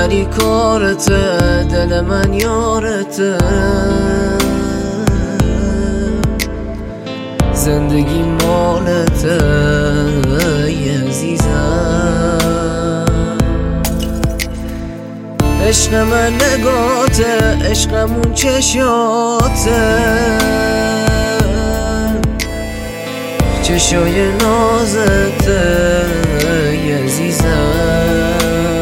ولی کارته، دل من یارته، زندگی مالته ای عزیزم. عشق من نگاته، عشقمون چشاته، چشای نازته ای عزیزم.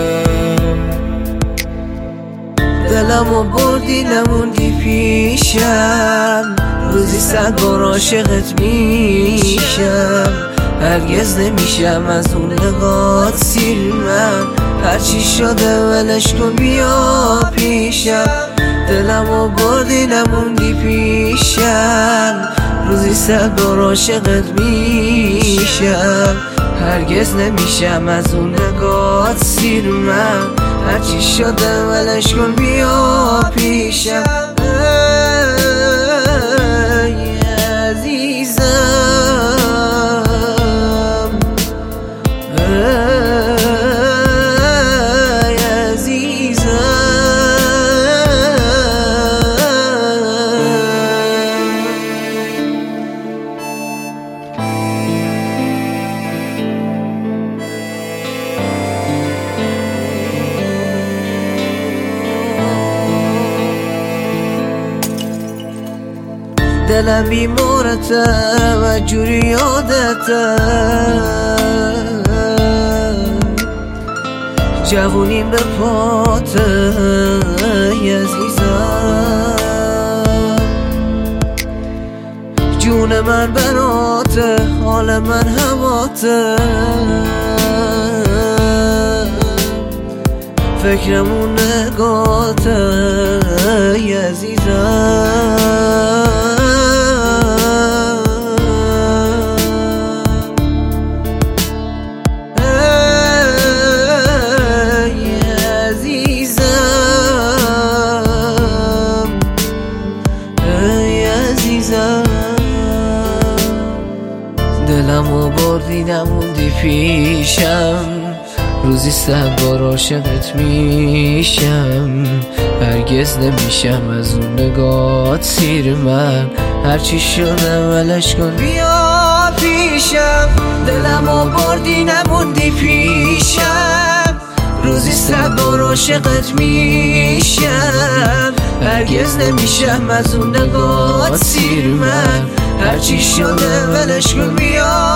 دلمو بردی نموندی پیشم، روزی 100 بار عاشقت میشم. هرگز نمیشم از اون نگات سیر من، هرچی شده ولش کن بیا پیشم. دلمو بردی نموندی پیشم، روزی 100 بار عاشقت میشم. هرگز نمیشم از اون نگات سیر من، هرچی شده ولش کن بیا پیشم. ای عزیزم، ای عزیزم. دلم بیمارته و جوری یادته، جوونیم به پاته ای عزیزم. جون من براته، حال من هواته، فکرمون نگاته ای عزیزم. دلمو بردی نموندی پیشم، روزی 100 بار عاشقت میشم. هرگز نمیشم از اون نگات سیر من، هرچی شده ولش کن بیا پیشم. دلمو بردی نموندی پیشم، روزی 100 بار عاشقت میشم. هرگز نمیشم از اون نگات سیر من، هرچی شده ولش کن بیا